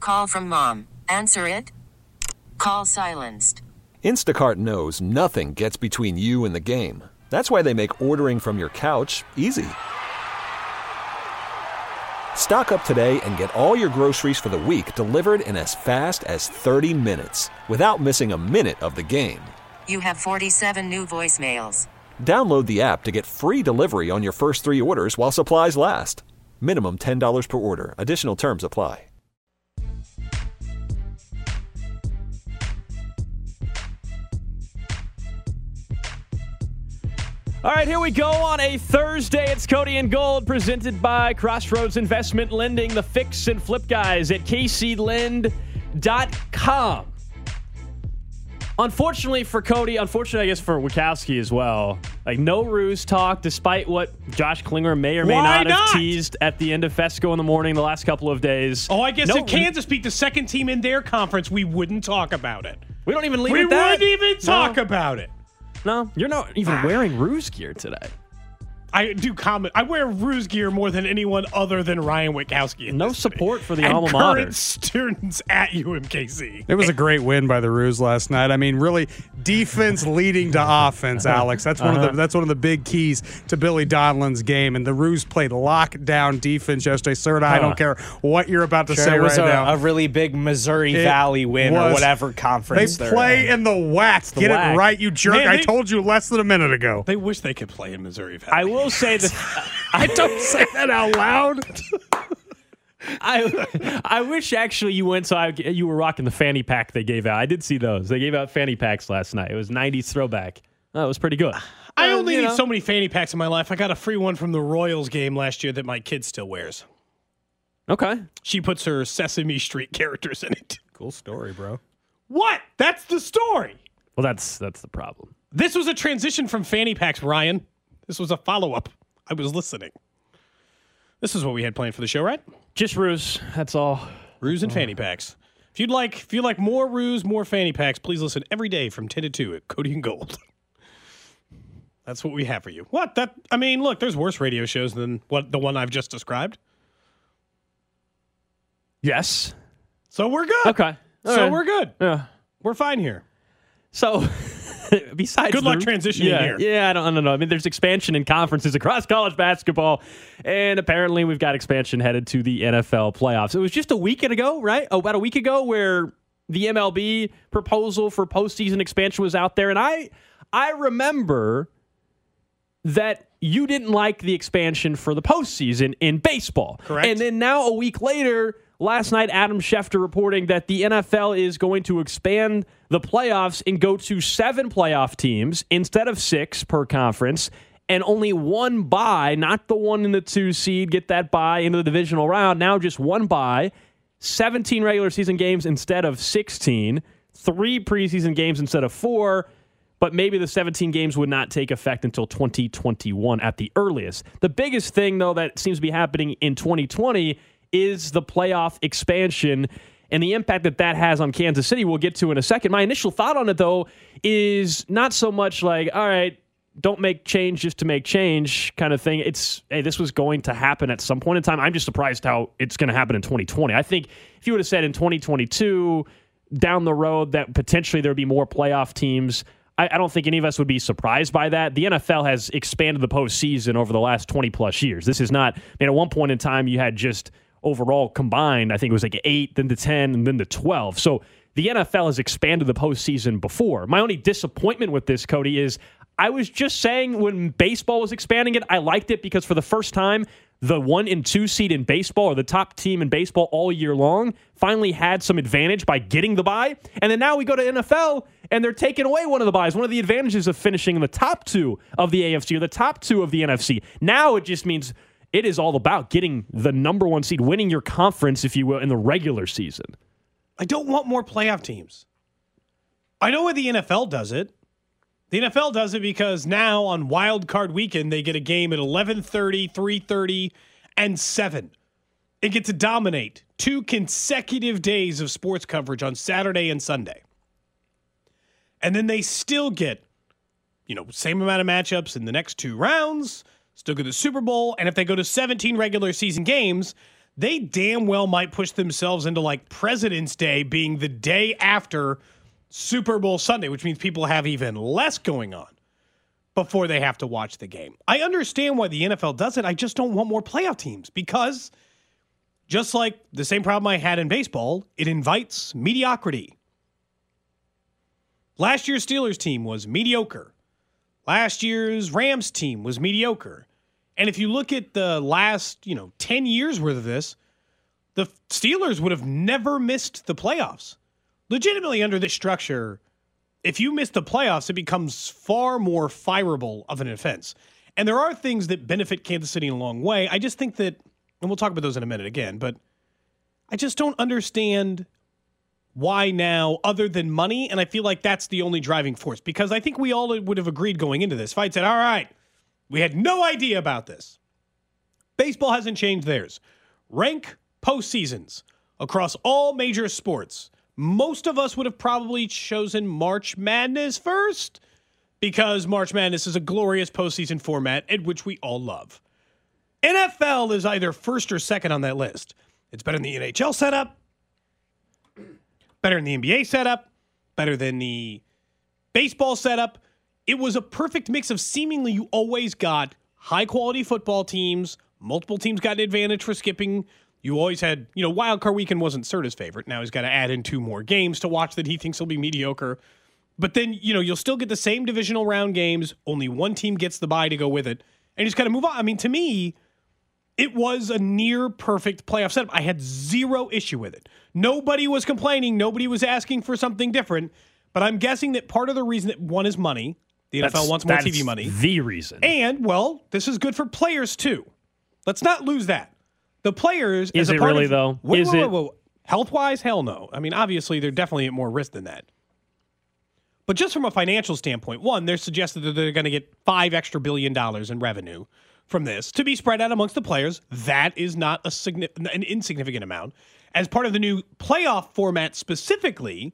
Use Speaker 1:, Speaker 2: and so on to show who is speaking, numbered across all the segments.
Speaker 1: Call from mom. Answer it. Call silenced.
Speaker 2: Instacart knows nothing gets between you and the game. That's why they make ordering from your couch easy. Stock up today and get all your groceries for the week delivered in as fast as 30 minutes without missing a minute of the game.
Speaker 1: You have 47 new voicemails.
Speaker 2: Download the app to get free delivery on your first 3 orders while supplies last. Minimum $10 per order. Additional terms apply.
Speaker 3: All right, here we go on a Thursday. It's Cody and Gold presented by Crossroads Investment Lending, the fix and flip guys at kclend.com. Unfortunately for Cody, unfortunately I guess for Wachowski as well, like no ruse talk despite what Josh Klinger may or may not have teased at the end of Fesco in the morning the last couple of days.
Speaker 4: Oh, I guess if Kansas beat the second team in their conference, we wouldn't talk about it.
Speaker 3: We don't even leave it that.
Speaker 4: We wouldn't even talk about it.
Speaker 3: No, you're not even wearing ruse gear today.
Speaker 4: I do comment. I wear ruse gear more than anyone other than Ryan Wachowski.
Speaker 3: No support for the
Speaker 4: and
Speaker 3: alma mater.
Speaker 4: Current students at UMKC.
Speaker 5: It was a great win by the Roos last night. I mean, really, defense leading to offense, Alex. That's one of the big keys to Billy Donlin's game. And the Roos played lockdown defense yesterday. Sir, I don't care what you're about to say right now.
Speaker 6: A really big Missouri Valley win or whatever conference
Speaker 5: they play in the WAC. Get it right, you jerk. Man, I told you less than a minute ago.
Speaker 4: They wish they could play in Missouri Valley.
Speaker 3: I will say that
Speaker 5: I don't say that out loud.
Speaker 3: I wish actually you went you were rocking the fanny pack they gave out. I did see those. They gave out fanny packs last night. It was 90s throwback. Oh, it was pretty good.
Speaker 4: I only need so many fanny packs in my life. I got a free one from the Royals game last year that my kid still wears.
Speaker 3: Okay.
Speaker 4: She puts her Sesame Street characters in it.
Speaker 5: Cool story, bro.
Speaker 4: What? That's the story.
Speaker 3: Well, that's the problem.
Speaker 4: This was a transition from fanny packs, Ryan. This was a follow-up. I was listening. This is what we had planned for the show, right?
Speaker 3: Just ruse. That's all.
Speaker 4: Ruse and fanny packs. If you like more ruse, more fanny packs, please listen every day from 10 to 2 at Cody and Gold. That's what we have for you. What? Look, there's worse radio shows than the one I've just described.
Speaker 3: Yes.
Speaker 4: So we're good.
Speaker 3: Okay.
Speaker 4: We're good.
Speaker 3: Yeah.
Speaker 4: We're fine here.
Speaker 3: So, besides
Speaker 4: good luck transitioning here.
Speaker 3: Yeah, I don't know. I mean, there's expansion in conferences across college basketball, and apparently we've got expansion headed to the NFL playoffs. It was just a week ago, right? About a week ago, where the MLB proposal for postseason expansion was out there, and I remember that you didn't like the expansion for the postseason in baseball.
Speaker 4: Correct.
Speaker 3: And then now a week later, last night, Adam Schefter reporting that the NFL is going to expand the playoffs and go to 7 playoff teams instead of 6 per conference, and only 1 bye, not the 1 and the 2 seed, get that bye into the divisional round. Now just 1 bye, 17 regular season games instead of 16, 3 preseason games instead of 4, but maybe the 17 games would not take effect until 2021 at the earliest. The biggest thing, though, that seems to be happening in 2020 is the playoff expansion and the impact that has on Kansas City we'll get to in a second. My initial thought on it, though, is not so much like, all right, don't make change just to make change kind of thing. It's, hey, this was going to happen at some point in time. I'm just surprised how it's going to happen in 2020. I think if you would have said in 2022, down the road, that potentially there would be more playoff teams, I don't think any of us would be surprised by that. The NFL has expanded the postseason over the last 20-plus years. This is not, at one point in time, you had just overall combined, I think it was like 8, then to 10, and then to 12. So the NFL has expanded the postseason before. My only disappointment with this, Cody, is I was just saying when baseball was expanding it, I liked it because for the first time, the 1 and 2 seed in baseball, or the top team in baseball all year long, finally had some advantage by getting the bye. And then now we go to NFL, and they're taking away one of the byes. One of the advantages of finishing in the top 2 of the AFC or the top 2 of the NFC. Now it just means it is all about getting the number 1 seed, winning your conference, if you will, in the regular season.
Speaker 4: I don't want more playoff teams. I know why the NFL does it. The NFL does it because now on Wild Card Weekend, they get a game at 11:30, 3:30, and 7. It gets to dominate 2 consecutive days of sports coverage on Saturday and Sunday. And then they still get, same amount of matchups in the next 2 rounds, still get the Super Bowl, and if they go to 17 regular season games, they damn well might push themselves into like President's Day being the day after Super Bowl Sunday, which means people have even less going on before they have to watch the game. I understand why the NFL does it. I just don't want more playoff teams because just like the same problem I had in baseball, it invites mediocrity. Last year's Steelers team was mediocre. Last year's Rams team was mediocre. And if you look at the last, 10 years worth of this, the Steelers would have never missed the playoffs. Legitimately under this structure, if you miss the playoffs, it becomes far more fireable of an offense. And there are things that benefit Kansas City in a long way. I just think that, and we'll talk about those in a minute again, but I just don't understand why now other than money. And I feel like that's the only driving force because I think we all would have agreed going into this. If I'd said, all right, we had no idea about this. Baseball hasn't changed theirs. Rank postseasons across all major sports. Most of us would have probably chosen March Madness first because March Madness is a glorious postseason format at which we all love. NFL is either first or second on that list. It's better than the NHL setup, better than the NBA setup, better than the baseball setup. It was a perfect mix of seemingly you always got high-quality football teams. Multiple teams got an advantage for skipping. You always had, Wild Card Weekend wasn't Serta's favorite. Now he's got to add in 2 more games to watch that he thinks will be mediocre. But then, you'll still get the same divisional round games. Only one team gets the bye to go with it. And you just got to move on. I mean, to me, it was a near perfect playoff setup. I had zero issue with it. Nobody was complaining. Nobody was asking for something different. But I'm guessing that part of the reason that one is money. The NFL wants more TV money.
Speaker 3: The reason.
Speaker 4: And, well, this is good for players, too. Let's not lose that. The players...
Speaker 3: Is it really, though?
Speaker 4: Whoa. Health-wise, hell no. I mean, obviously, they're definitely at more risk than that. But just from a financial standpoint, one, they're suggested that they're going to get $5 extra billion in revenue from this to be spread out amongst the players. That is not an insignificant amount. As part of the new playoff format specifically,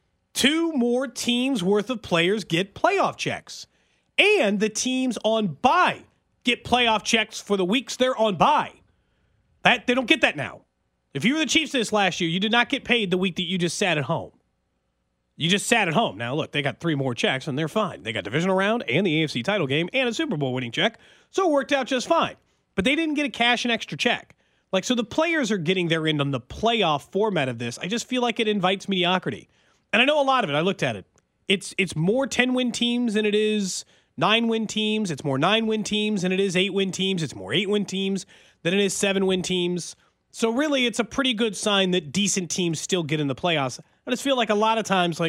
Speaker 4: 2 more teams worth of players get playoff checks. And the teams on bye get playoff checks for the weeks they're on bye. They don't get that now. If you were the Chiefs this last year, you did not get paid the week that you just sat at home. You just sat at home. Now, look, they got 3 more checks, and they're fine. They got divisional round and the AFC title game and a Super Bowl winning check, so it worked out just fine. But they didn't get a cash and extra check. So the players are getting their end on the playoff format of this. I just feel like it invites mediocrity. And I know a lot of it. I looked at it. It's more 10-win teams than it is 9-win teams. It's more 9-win teams than it is 8-win teams. It's more 8-win teams than it is 7-win teams. So really, it's a pretty good sign that decent teams still get in the playoffs. I just feel like a lot of times,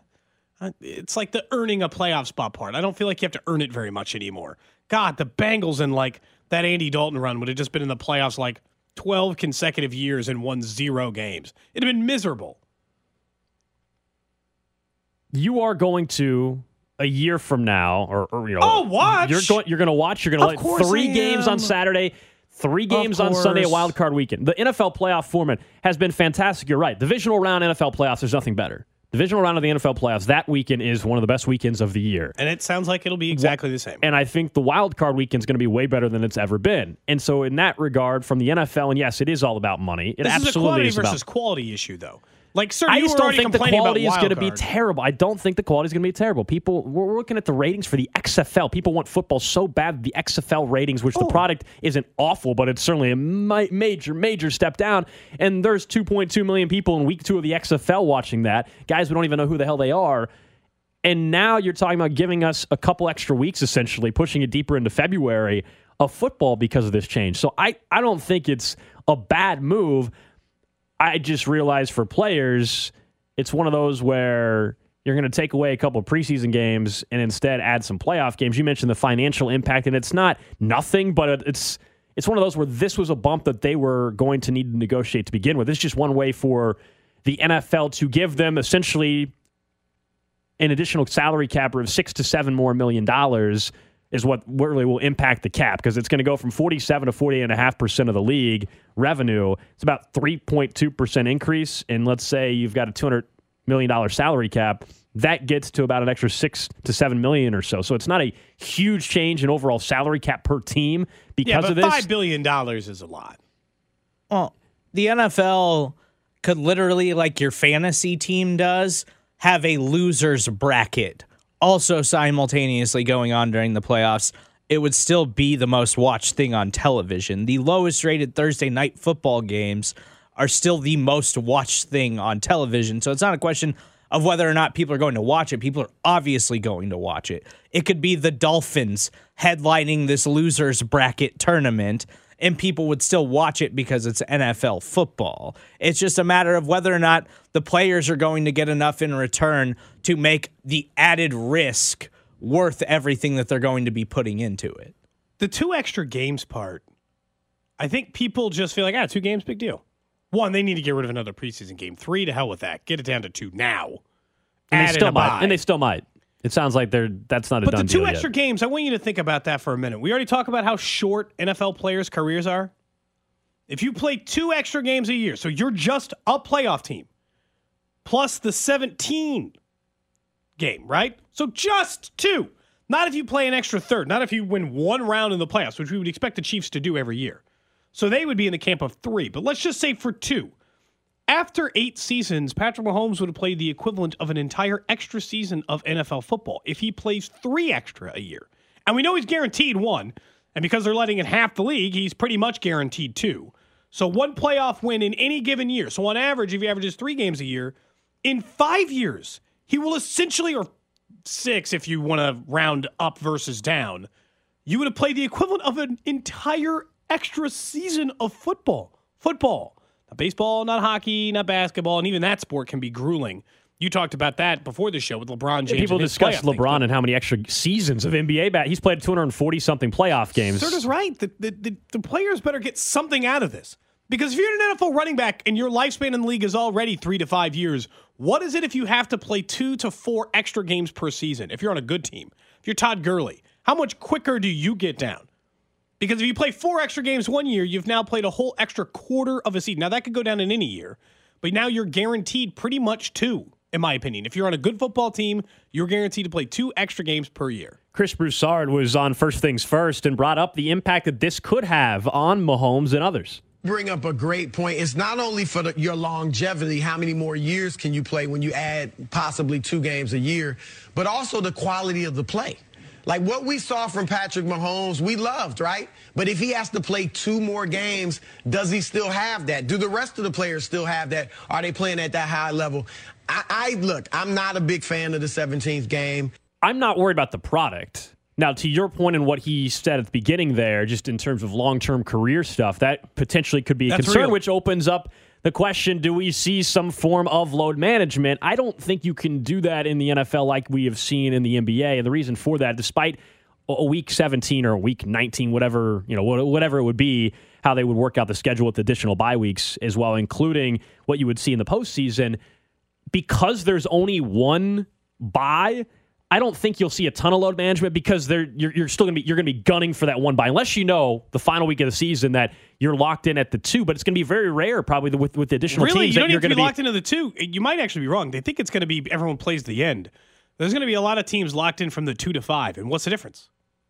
Speaker 4: it's like the earning a playoff spot part. I don't feel like you have to earn it very much anymore. God, the Bengals in that Andy Dalton run would have just been in the playoffs 12 consecutive years and won 0 games. It'd have been miserable.
Speaker 3: You are going to a year from now,
Speaker 4: watch.
Speaker 3: You're going to watch. You're going to let 3 games on Saturday, 3 games on Sunday at Wild Card Weekend. The NFL playoff format has been fantastic. You're right. Divisional round NFL playoffs. There's nothing better. Divisional round of the NFL playoffs. That weekend is one of the best weekends of the year,
Speaker 4: and it sounds like it'll be exactly the same.
Speaker 3: And I think the Wild Card Weekend is going to be way better than it's ever been. And so, in that regard, from the NFL, and yes, it is all about money.
Speaker 4: This is a quantity versus quality issue, though.
Speaker 3: I just don't think the quality is going to be terrible. I don't think the quality is going to be terrible. We're looking at the ratings for the XFL. People want football so bad, the XFL ratings, which the product isn't awful, but it's certainly a major step down. And there's 2.2 million people in week 2 of the XFL watching that. Guys, we don't even know who the hell they are. And now you're talking about giving us a couple extra weeks, essentially, pushing it deeper into February of football because of this change. So I don't think it's a bad move. I just realized for players, it's one of those where you're going to take away a couple of preseason games and instead add some playoff games. You mentioned the financial impact, and it's not nothing, but it's one of those where this was a bump that they were going to need to negotiate to begin with. It's just one way for the NFL to give them essentially an additional salary cap of $6 to $7 more million is what really will impact the cap, because it's going to go from 47 to 48.5% of the league revenue. It's about 3.2% increase. And let's say you've got a $200 million salary cap, that gets to about an extra $6 to $7 million or so. So it's not a huge change in overall salary cap per team because of this.
Speaker 4: $5 billion is a lot.
Speaker 6: The NFL could literally, like your fantasy team does, have a loser's bracket also simultaneously going on during the playoffs. It would still be the most watched thing on television. The lowest rated Thursday night football games are still the most watched thing on television. So it's not a question of whether or not people are going to watch it. People are obviously going to watch it. It could be the Dolphins headlining this loser's bracket tournament, and people would still watch it because it's NFL football. It's just a matter of whether or not the players are going to get enough in return to make the added risk worth everything that they're going to be putting into it.
Speaker 4: The 2 extra games part, I think people just feel like, 2 games, big deal. 1, they need to get rid of another preseason game. 3, to hell with that. Get it down to 2 now.
Speaker 3: And they still might. It sounds like that's not a done deal.
Speaker 4: But the 2 extra games, I want you to think about that for a minute. We already talked about how short NFL players' careers are. If you play 2 extra games a year, so you're just a playoff team, plus the 17 game, right? So just 2. Not if you play an extra third. Not if you win 1 round in the playoffs, which we would expect the Chiefs to do every year. So they would be in the camp of 3. But let's just say for 2. After 8 seasons, Patrick Mahomes would have played the equivalent of an entire extra season of NFL football if he plays 3 extra a year. And we know he's guaranteed 1. And because they're letting in half the league, he's pretty much guaranteed 2. So 1 playoff win in any given year. So on average, if he averages 3 games a year, in 5 years, he will essentially, or 6 if you want to round up versus down, you would have played the equivalent of an entire extra season of football. Not baseball, not hockey, not basketball, and even that sport can be grueling. You talked about that before the show with LeBron James.
Speaker 3: People discuss LeBron and how many extra seasons of NBA he's played 240-something playoff games.
Speaker 4: Serta's right. The players better get something out of this. Because if you're an NFL running back and your lifespan in the league is already 3 to 5 years, what is it if you have to play 2 to 4 extra games per season if you're on a good team? If you're Todd Gurley, how much quicker do you get down? Because if you play 4 extra games one year, you've now played a whole extra quarter of a season. Now, that could go down in any year, but now you're guaranteed pretty much 2, in my opinion. If you're on a good football team, you're guaranteed to play 2 extra games per year.
Speaker 3: Chris Broussard was on First Things First and brought up the impact that this could have on Mahomes and others.
Speaker 7: Bring up a great point. It's not only for your longevity, how many more years can you play when you add possibly 2 games a year, but also the quality of the play. Like what we saw from Patrick Mahomes, we loved, right? But if he has to play 2 more games, does he still have that? Do the rest of the players still have that? Are they playing at that high level? Look, I'm not a big fan of the 17th game.
Speaker 3: I'm not worried about the product. Now, to your point and what he said at the beginning there, just in terms of long-term career stuff, that potentially could be a concern, which opens up the question, do we see some form of load management? I don't think you can do that in the NFL like we have seen in the NBA. And the reason for that, despite a week 17 or a week 19, whatever it would be, how they would work out the schedule with additional bye weeks as well, including what you would see in the postseason, because there's only 1 bye, I don't think you'll see a ton of load management because you're still going to be gunning for that 1 bye, unless you know the final week of the season that you're locked in at the 2. But it's going to be very rare, probably with the additional teams.
Speaker 4: Really, you don't
Speaker 3: that
Speaker 4: need to be locked into the 2. You might actually be wrong. They think it's going to be everyone plays the end. There's going to be a lot of teams locked in from the 2 to 5. And what's the difference?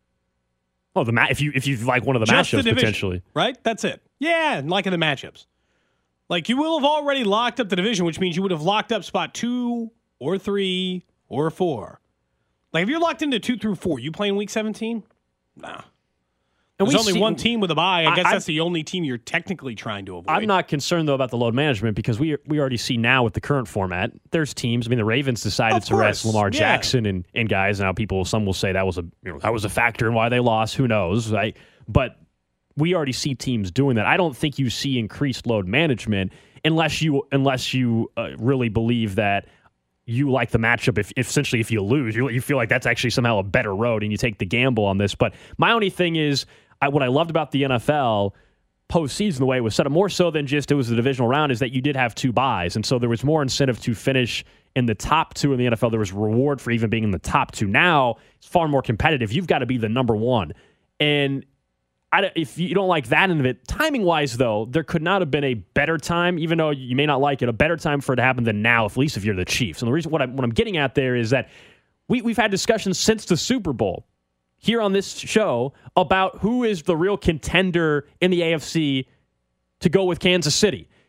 Speaker 3: Oh, if you like one of the
Speaker 4: Just
Speaker 3: matchups
Speaker 4: the division,
Speaker 3: potentially,
Speaker 4: right? That's it. Yeah, and liking the matchups. Like you will have already locked up the division, which means you would have locked up spot 2 or 3 or 4. Like, if you're locked into 2 through 4, you playing week 17? Nah. There's only 1 team with a bye. I guess that's the only team you're technically trying to avoid.
Speaker 3: I'm not concerned, though, about the load management because we already see now with the current format, there's teams. I mean, the Ravens decided to rest Lamar Jackson and guys. Now, some will say that was a factor in why they lost. Who knows, right? But we already see teams doing that. I don't think you see increased load management unless you really believe that you like the matchup. If you lose, you feel like that's actually somehow a better road and you take the gamble on this. But my only thing is, what I loved about the NFL postseason, the way it was set up, more so than just it was the divisional round, is that you did have 2 byes. And so there was more incentive to finish in the top 2 in the NFL. There was reward for even being in the top 2. Now it's far more competitive. You've got to be the number 1. And if you don't like that end of it, timing-wise, though, there could not have been a better time, even though you may not like it, a better time for it to happen than now, at least if you're the Chiefs. And the reason what I'm getting at there is that we've had discussions since the Super Bowl here on this show about who is the real contender in the AFC to go with Kansas City.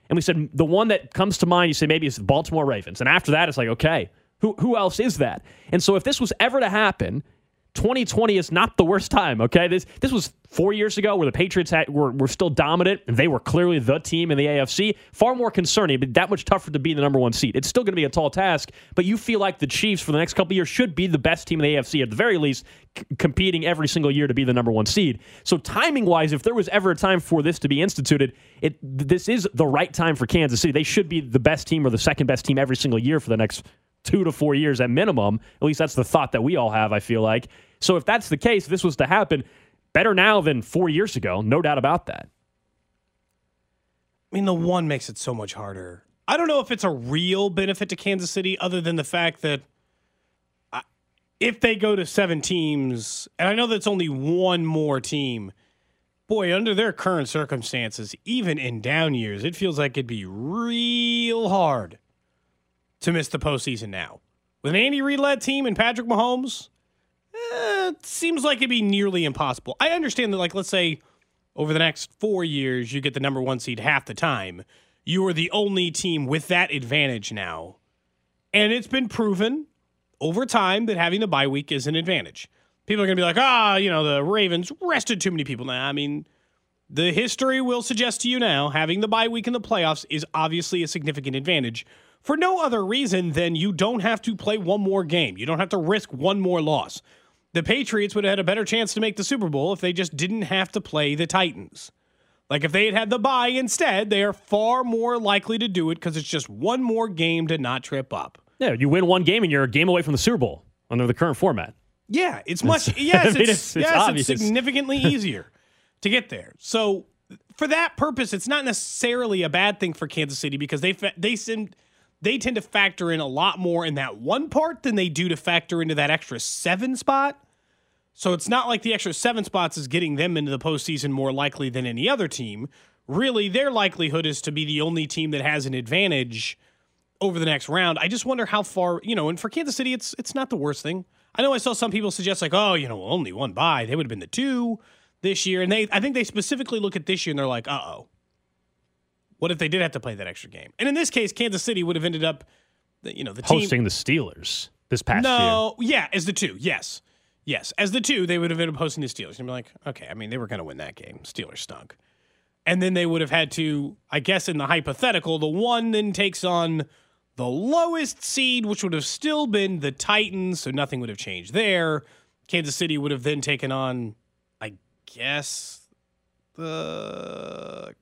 Speaker 3: And we said the one that comes to mind, you say maybe it's the Baltimore Ravens. And after that, it's like, okay, who else is that? And so if this was ever to happen, 2020 is not the worst time, okay? This was 4 years ago where the Patriots were still dominant, and they were clearly the team in the AFC. Far more concerning, but that much tougher to be the number one seed. It's still going to be a tall task, but you feel like the Chiefs for the next couple of years should be the best team in the AFC, at the very least, competing every single year to be the number one seed. So timing-wise, if there was ever a time for this to be instituted, this is the right time for Kansas City. They should be the best team or the second best team every single year for the next 2 to 4 years at minimum. At least that's the thought that we all have, I feel like. So if that's the case, if this was to happen, better now than 4 years ago, no doubt about that.
Speaker 4: I mean, the one makes it so much harder. I don't know if it's a real benefit to Kansas City other than the fact that if they go to 7 teams, and I know that's only one more team, boy, under their current circumstances, even in down years, it feels like it'd be real hard to miss the postseason now. With an Andy Reid-led team and Patrick Mahomes, it seems like it'd be nearly impossible. I understand that, like, let's say over the next 4 years, you get the number one seed half the time. You are the only team with that advantage now. And it's been proven over time that having the bye week is an advantage. People are going to be like, the Ravens rested too many people. Nah, I mean, the history will suggest to you now, having the bye week in the playoffs is obviously a significant advantage for no other reason than you don't have to play one more game. You don't have to risk one more loss. The Patriots would have had a better chance to make the Super Bowl if they just didn't have to play the Titans. Like, if they had the bye instead, they are far more likely to do it because it's just one more game to not trip up.
Speaker 3: Yeah, you win one game and you're a game away from the Super Bowl under the current format.
Speaker 4: Yeah, it's much. Yes,
Speaker 3: it's
Speaker 4: it's significantly easier to get there. So for that purpose, it's not necessarily a bad thing for Kansas City because they tend to factor in a lot more in that one part than they do to factor into that extra 7 spot. So it's not like the extra 7 spots is getting them into the postseason more likely than any other team. Really, their likelihood is to be the only team that has an advantage over the next round. I just wonder how far, and for Kansas City, it's not the worst thing. I know I saw some people suggest like, only one bye. They would have been the 2 this year. And I think they specifically look at this year and they're like, what if they did have to play that extra game? And in this case, Kansas City would have ended up, the team
Speaker 3: hosting the Steelers this past year.
Speaker 4: No, yeah, as the 2, yes. Yes, as the 2, they would have ended up hosting the Steelers. And be like, okay, I mean, they were going to win that game. Steelers stunk. And then they would have had to, I guess in the hypothetical, the 1 then takes on the lowest seed, which would have still been the Titans, so nothing would have changed there. Kansas City would have then taken on, I guess, the...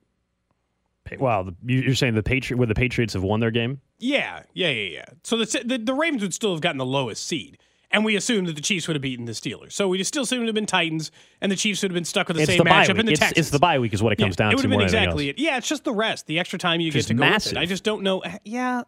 Speaker 3: Wow, you're saying the Patriots have won their game?
Speaker 4: Yeah. So the Ravens would still have gotten the lowest seed. And we assumed that the Chiefs would have beaten the Steelers. So we still assumed it would have been Titans, and the Chiefs would have been stuck with the same matchup in the Texans.
Speaker 3: It's the bye week is what it comes down to.
Speaker 4: It would have
Speaker 3: been
Speaker 4: exactly it. Yeah, it's just the rest, the extra time you get to go with it. I just don't know. Yeah,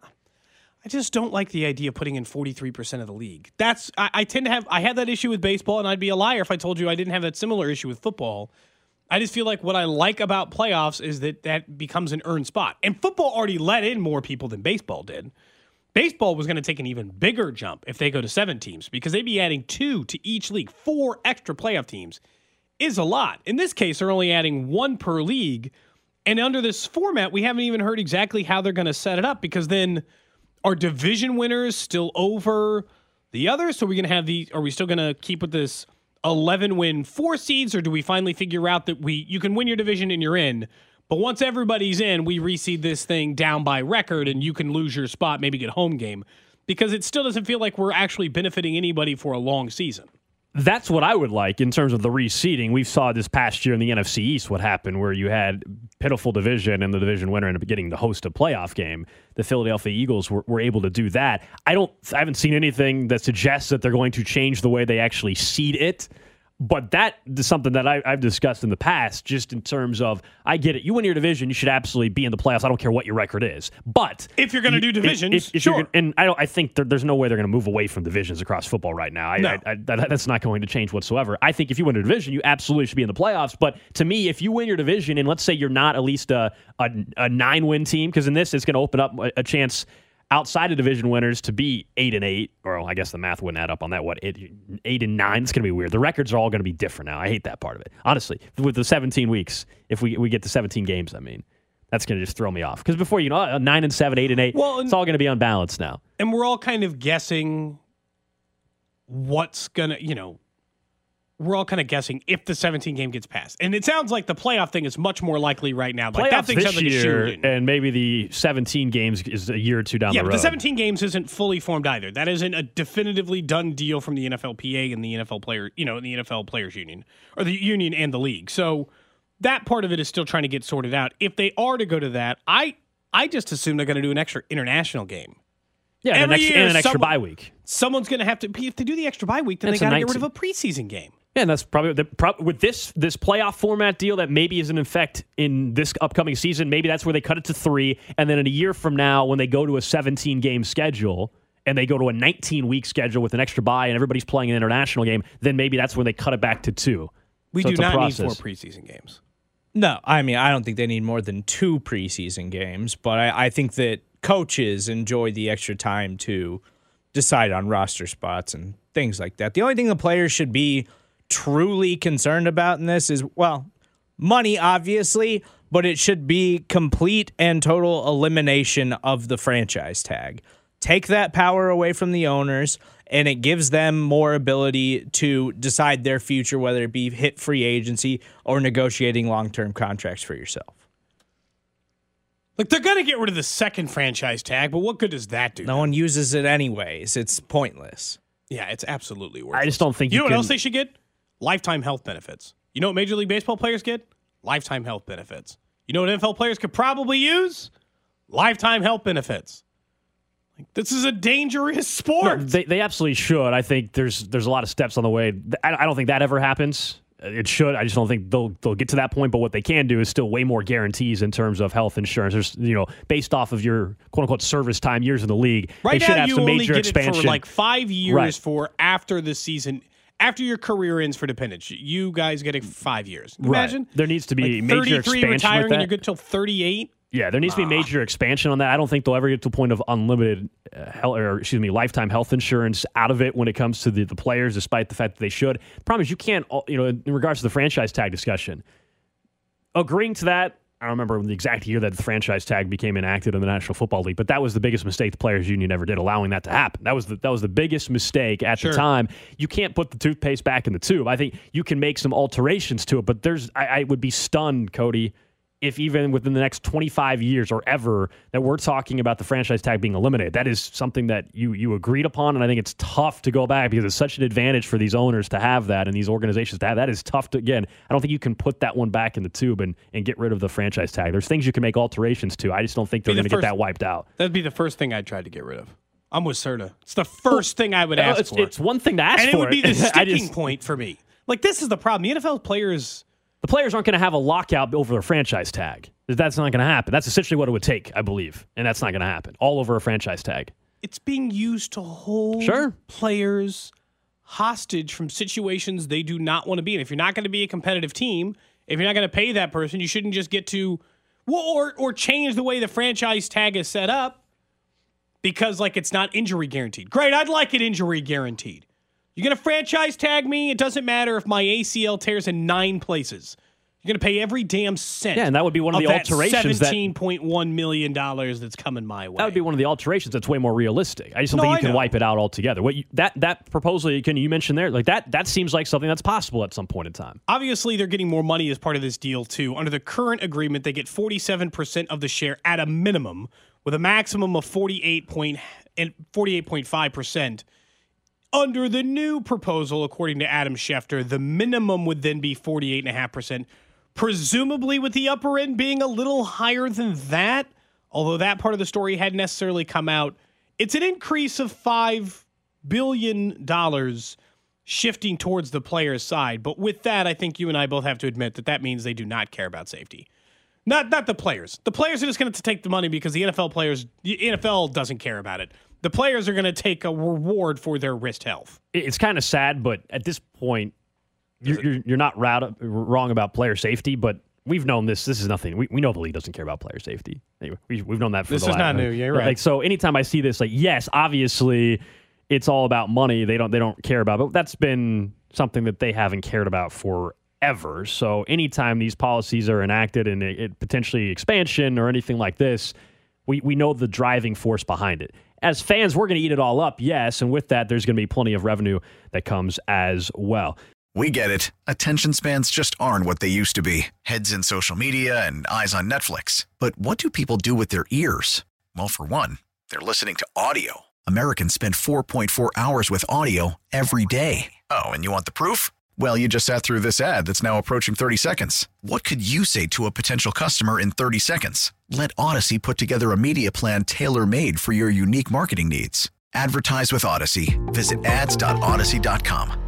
Speaker 4: I just don't like the idea of putting in 43% of the league. I had that issue with baseball, and I'd be a liar if I told you I didn't have that similar issue with football. I just feel like what I like about playoffs is that becomes an earned spot. And football already let in more people than baseball did. Baseball was going to take an even bigger jump if they go to 7 teams because they'd be adding 2 to each league. 4 extra playoff teams is a lot. In this case, they're only adding 1 per league. And under this format, we haven't even heard exactly how they're going to set it up because then are division winners still over the others? So are we still going to keep with this 11-win 4 seeds, or do we finally figure out that you can win your division and you're in, but once everybody's in, we reseed this thing down by record and you can lose your spot, maybe get home game, because it still doesn't feel like we're actually benefiting anybody for a long season.
Speaker 3: That's what I would like in terms of the reseeding. We saw this past year in the NFC East what happened where you had pitiful division and the division winner ended up getting to host a playoff game. The Philadelphia Eagles were able to do that. I haven't seen anything that suggests that they're going to change the way they actually seed it. But that is something that I've discussed in the past, just in terms of, I get it. You win your division, you should absolutely be in the playoffs. I don't care what your record is. But
Speaker 4: if you're going to do divisions,
Speaker 3: sure. I think there's no way they're going to move away from divisions across football right now.
Speaker 4: No.
Speaker 3: That's not going to change whatsoever. I think if you win a division, you absolutely should be in the playoffs. But to me, if you win your division, and let's say you're not at least a 9-win team, because in this, it's going to open up a chance outside of division winners to be 8-8, or I guess the math wouldn't add up on that. 8-9? It's going to be weird. The records are all going to be different now. I hate that part of it. Honestly, with the 17 weeks, if we get to 17 games, That's going to just throw me off. Because before, 9-7, 8-8,
Speaker 4: Well,
Speaker 3: it's all going to be unbalanced now.
Speaker 4: And we're all kind of guessing what's going to, we're all kind of guessing if the 17 game gets passed. And it sounds like the playoff thing is much more likely right now. Like that
Speaker 3: Playoffs
Speaker 4: thing
Speaker 3: this
Speaker 4: sounds like a
Speaker 3: year,
Speaker 4: shoot-in.
Speaker 3: and maybe the 17 games is a year or two down the road.
Speaker 4: Yeah, but the 17 games isn't fully formed either. That isn't a definitively done deal from the NFLPA and the NFL player, the NFL Players Union, or the union and the league. So that part of it is still trying to get sorted out. If they are to go to that, I just assume they're going to do an extra international game.
Speaker 3: Yeah, and an extra bye week.
Speaker 4: Someone's going to have to, if they do the extra bye week, then they got to get rid of a preseason game.
Speaker 3: Yeah, and that's probably with this playoff format deal that maybe is in effect in this upcoming season. Maybe that's where they cut it to 3, and then in a year from now, when they go to a 17-game schedule and they go to a 19-week schedule with an extra bye and everybody's playing an international game, then maybe that's when they cut it back to 2.
Speaker 4: We do not need 4 preseason games.
Speaker 6: No, I mean, I don't think they need more than 2 preseason games, but I think that coaches enjoy the extra time to decide on roster spots and things like that. The only thing the players should be truly concerned about in this is, well, money, obviously, but it should be complete and total elimination of the franchise tag. Take that power away from the owners, and it gives them more ability to decide their future, whether it be hit free agency or negotiating long-term contracts for yourself.
Speaker 4: Like, they're going to get rid of the second franchise tag, but what good does that do?
Speaker 6: No one uses it anyways. It's pointless.
Speaker 4: Yeah, it's absolutely worthless.
Speaker 3: I just don't think
Speaker 4: you know what else they should get? Lifetime health benefits. You know what Major League Baseball players get? Lifetime health benefits. You know what NFL players could probably use? Lifetime health benefits. Like, this is a dangerous sport.
Speaker 3: No, they absolutely should. I think there's a lot of steps on the way. I don't think that ever happens. It should. I just don't think they'll get to that point. But what they can do is still way more guarantees in terms of health insurance. There's, based off of your quote unquote service time years in the league.
Speaker 4: Right
Speaker 3: they should
Speaker 4: now,
Speaker 3: have
Speaker 4: you
Speaker 3: some
Speaker 4: only
Speaker 3: major
Speaker 4: get
Speaker 3: expansion.
Speaker 4: it for like 5 years
Speaker 3: Right.
Speaker 4: for after the season. After your career ends for dependents, you guys get 5 years. Imagine
Speaker 3: Right. There needs to be
Speaker 4: like
Speaker 3: major
Speaker 4: 33
Speaker 3: expansion
Speaker 4: retiring
Speaker 3: with that.
Speaker 4: and you're good till 38.
Speaker 3: Yeah, there needs to be major expansion on that. I don't think they'll ever get to a point of unlimited lifetime health insurance out of it when it comes to the players, despite the fact that they should. The problem is you can't, in regards to the franchise tag discussion, agreeing to that, I don't remember the exact year that the franchise tag became enacted in the National Football League, but that was the biggest mistake the Players Union ever did, allowing that to happen. That was the biggest mistake at the time. You can't put the toothpaste back in the tube. I think you can make some alterations to it, but I would be stunned, Cody, if even within the next 25 years or ever that we're talking about the franchise tag being eliminated. That is something that you agreed upon, and I think it's tough to go back because it's such an advantage for these owners to have that and these organizations to have that. Is tough to, again, I don't think you can put that one back in the tube and get rid of the franchise tag. There's things you can make alterations to. I just don't think they're going to get that wiped out.
Speaker 4: That'd be the first thing I'd try to get rid of. I'm with Serta. It's the first thing I would ask for.
Speaker 3: It's one thing to ask for.
Speaker 4: And it would be the sticking point for me. Like, this is the problem. The NFL players...
Speaker 3: The players aren't going to have a lockout over their franchise tag. That's not going to happen. That's essentially what it would take, I believe. And that's not going to happen. All over a franchise tag.
Speaker 4: It's being used to hold players hostage from situations they do not want to be in. If you're not going to be a competitive team, if you're not going to pay that person, you shouldn't just get to... or change the way the franchise tag is set up because, like, it's not injury guaranteed. Great, I'd like it injury guaranteed. You're going to franchise tag me? It doesn't matter if my ACL tears in 9 places. You're going to pay every damn cent.
Speaker 3: Yeah, and that would be one of the alterations.
Speaker 4: $17.1 million that's coming my way.
Speaker 3: That would be one of the alterations that's way more realistic. I just don't think you can wipe it out altogether. That proposal you mentioned there, like that seems like something that's possible at some point in time.
Speaker 4: Obviously, they're getting more money as part of this deal, too. Under the current agreement, they get 47% of the share at a minimum, with a maximum of 48.5%. Under the new proposal, according to Adam Schefter, the minimum would then be 48.5%, presumably with the upper end being a little higher than that, although that part of the story hadn't necessarily come out. It's an increase of $5 billion shifting towards the player's side. But with that, I think you and I both have to admit that means they do not care about safety. Not the players. The players are just going to take the money because the NFL doesn't care about it. The players are going to take a reward for their wrist health.
Speaker 3: It's kind of sad, but at this point, you're not wrong about player safety, but we've known this. This is nothing. We know the league doesn't care about player safety. Anyway, we've known that for
Speaker 4: this is not new. Yeah, you're right.
Speaker 3: Like, so anytime I see this, like, yes, obviously it's all about money. They don't care about it. But that's been something that they haven't cared about for ever. So anytime these policies are enacted and it potentially expansion or anything like this, we know the driving force behind it. As fans, we're going to eat it all up, yes, and with that, there's going to be plenty of revenue that comes as well.
Speaker 8: We get it. Attention spans just aren't what they used to be. Heads in social media and eyes on Netflix. But what do people do with their ears? Well, for one, they're listening to audio. Americans spend 4.4 hours with audio every day. Oh, and you want the proof? Well, you just sat through this ad that's now approaching 30 seconds. What could you say to a potential customer in 30 seconds? Let Odyssey put together a media plan tailor-made for your unique marketing needs. Advertise with Odyssey. Visit ads.odyssey.com.